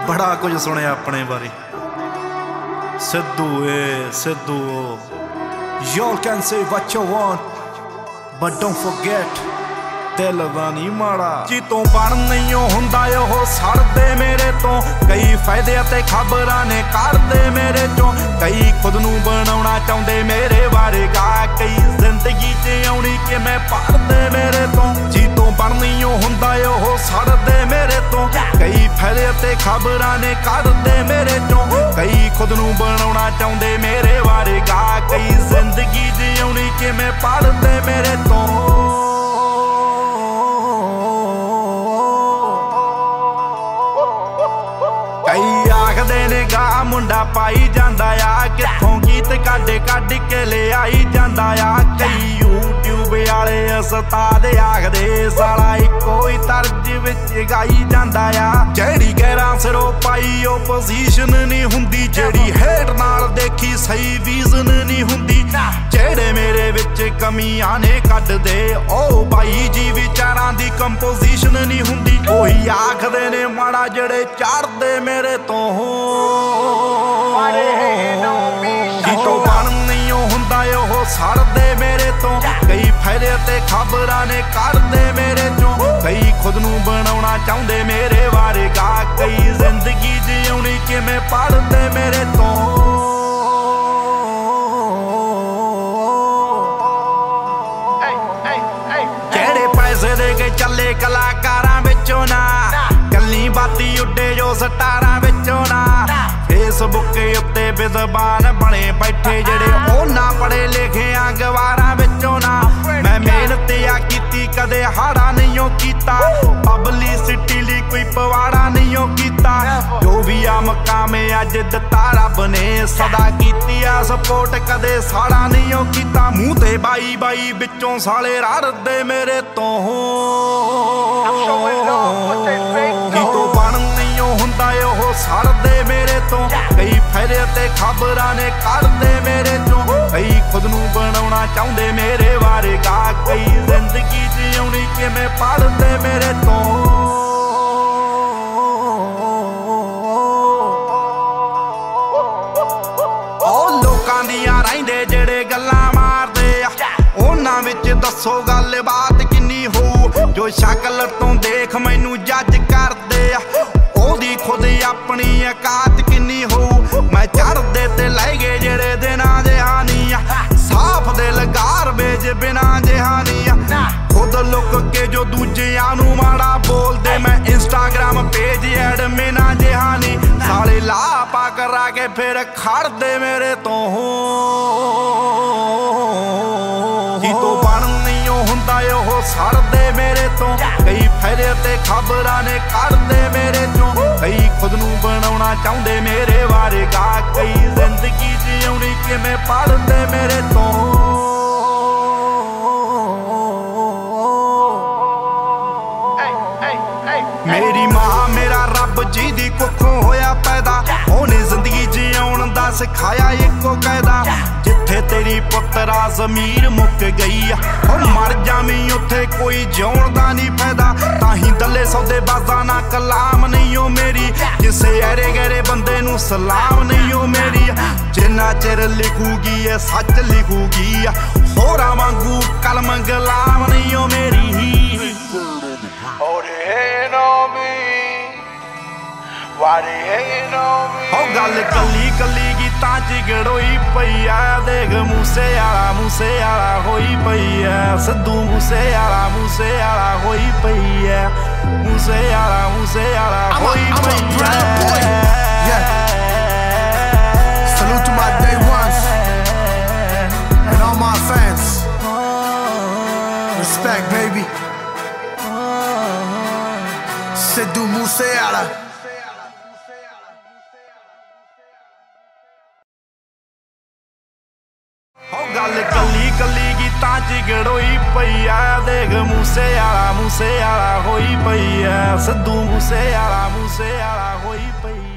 बड़ा कुछ सुनिया अपने बारे। सिद्धू ए Sidhu Y'all can say what you want, but don't forget दिल दा नहीं माड़ा। जी तो बन नहीं हुंदा ओह सड़दे मेरे तो, कई फायदे ते खबरां ने करदे मेरे चों, कई खुद नूं बनाउणा चाहुंदे मेरे बारे गा, कई जिंदगी च आउणी कि मैं पढ़दे मेरे तो। जी तो बन नहीं हुंदा ओह सड़दे मेरे तो, कई फायदे ते खबरां ने करदे मेरे चों, कई खुद नूं बनाउणा चाहुंदे मेरे बारे गा, कई जिंदगी च आउणी कि मैं पढ़दे मेरे तो। कई आखदे ने गा मुंडा पाई जांदा आ, कित्थों गीत कढ कढ के ले आई जांदा आ, कई यूट्यूब वाले उस्ताद आखदे साला इक्को ही तर्ज विच गाई जांदा आ। जेहड़ी गैरां सिरों पाई ओ पोजीशन नहीं हुंदी, जेहड़ी हेट नाल देखी सही विजन नहीं हुंदी, जेहड़े मेरे विच कमियां ने कढ दे O by ji विचारां the composition नहीं हुंदी, ओही आखदे ने माड़ा जेहड़े चढ़दे मेरे तो। जी तो बन नहीं हुंदा ओह सड़दे मेरे तो, कई फायदे ते खबरां ने करदे मेरे चों, कई खुद नूं बनाउणा चाहुंदे मेरे बारे गा, कई जिंदगी च आउणी कि मैं पढ़दे मेरे तो। जेहड़े पैसे दे के चले कलाकारां विचों ना, गल्ली बाती उड्डे जो स्टारां विचों ना, फेसबुक उत्ते बेज़बान बने बैठे जेड़े ओ ना पढ़े लिखे गवारां विचों ना। मैं मेहनत आ कीती कदे हाड़ा नहीं कीता, पब्लिसिटी लई कोई पवाड़ा नहीं कीता, जो भी आ मकामे अज दिता रब ने सदा कीती आ सपोर्ट कदे साड़ा नहीं कीता। मूंह ते बाई बाई विचों साले रड़दे मेरे तो। तो बन नहीं हुंदा ओह सड़दे मेरे तो, कई फायदे ते खबरां ने करदे मेरे चों, कई खुद नूं बनाउणा चाहुंदे मेरे बारे गा, कई जिंदगी च आउणी कि मैं पढ़दे मेरे तो। ओ लोकां दियां रहिंदे जेड़े गल्लां मारदे आ, उन्हां विच दस्सो गल बात किन्नी होऊ, जो शक्ल तो देख मैनू जज करदे आ, ओदी खुद अपनी औकात किन्नी होऊ। मैं चढ़दे ते लै गए जेड़े दिनां जहानी आ, साफ दिल गारबेज बिना जहानी आ, खुद लुक के जो दूजियां नू माड़ा बोलदे, मैं इंस्टाग्राम पेज एडमिन जहानी, साले लापा करा के फिर खड़दे मेरे तो। जी तो बन नहीं हुंदा ओह सड़दे मेरे तो, कई फायदे ते खबरां ने करदे मेरे चों, कई खुद नूं बनाउणा चाहुंदे मेरे बारे गा, कई जिंदगी च आउणी कि मैं पढ़दे मेरे तो। मेरी मां मेरा रब जी दी कुखों होया पैदा, ओने जिंदगी च आउण दा सिखाया इक्को कायदा, जिथे तेरी पुत्तरा ज़मीर मुक गई आ, ओ मर जावीं उत्थे कोई जिउण दा नहीं फायदा, ताहीं दले सौदे बाज़ां ना कलाम नहीं ओ मेरी, किसे ऐरे गैरे बंदे नूं सलाम नहीं ओ मेरी, जिन्ना चिर लिखूगी ए सच लिखूगी, होरां वांगू कलम गलाम नहीं ओ मेरी। हो गल कली कली गीतां च गड़ोई पई आ, देख मूसे आला होई पई है, सिद्धू मूसे आला होई पई है, मूसे आला होई पई है। Salute to my day ones and all my fans. Respect, baby. Sidhu Moosewala. हो गल कली कली गीतां च गड़ोई पई आ, देख मूसे आला होई पई है, सिद्धू मूसे आला होई पई।